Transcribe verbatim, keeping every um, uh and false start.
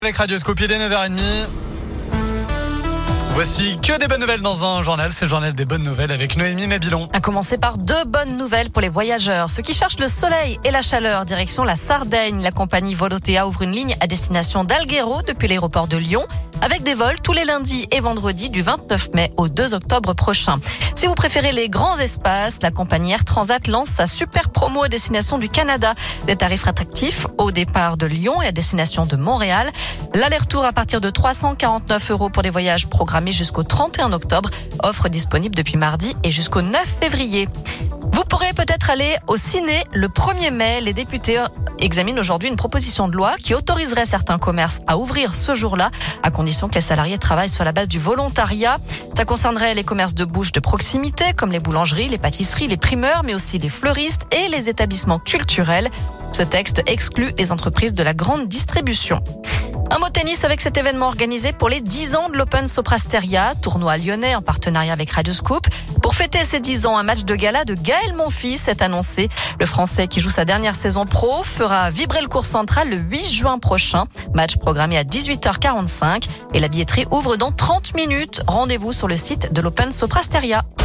Avec Radioscope, il est neuf heures trente. Voici que des bonnes nouvelles dans un journal, c'est le journal des bonnes nouvelles avec Noémie Mabilon. À commencer par deux bonnes nouvelles pour les voyageurs. Ceux qui cherchent le soleil et la chaleur, direction la Sardaigne. La compagnie Volotea ouvre une ligne à destination d'Alghero depuis l'aéroport de Lyon, avec des vols tous les lundis et vendredis du vingt-neuf mai au deux octobre prochain. Si vous préférez les grands espaces, la compagnie Air Transat lance sa super promo à destination du Canada. Des tarifs attractifs au départ de Lyon et à destination de Montréal. L'aller-retour à partir de trois cent quarante-neuf euros pour des voyages programmés jusqu'au trente et un octobre. Offre disponible depuis mardi et jusqu'au neuf février. Vous pourrez peut-être aller au ciné le premier mai. Les députés examinent aujourd'hui une proposition de loi qui autoriserait certains commerces à ouvrir ce jour-là, à condition que les salariés travaillent sur la base du volontariat. Ça concernerait les commerces de bouche de proximité, comme les boulangeries, les pâtisseries, les primeurs, mais aussi les fleuristes et les établissements culturels. Ce texte exclut les entreprises de la grande distribution. Un mot tennis avec cet événement organisé pour les dix ans de l'Open Soprasteria, tournoi lyonnais en partenariat avec Radioscoop. Pour fêter ses dix ans, un match de gala de Gaël Monfils est annoncé. Le Français qui joue sa dernière saison pro fera vibrer le court central le huit juin prochain. Match programmé à dix-huit heures quarante-cinq et la billetterie ouvre dans trente minutes. Rendez-vous sur le site de l'Open Soprasteria.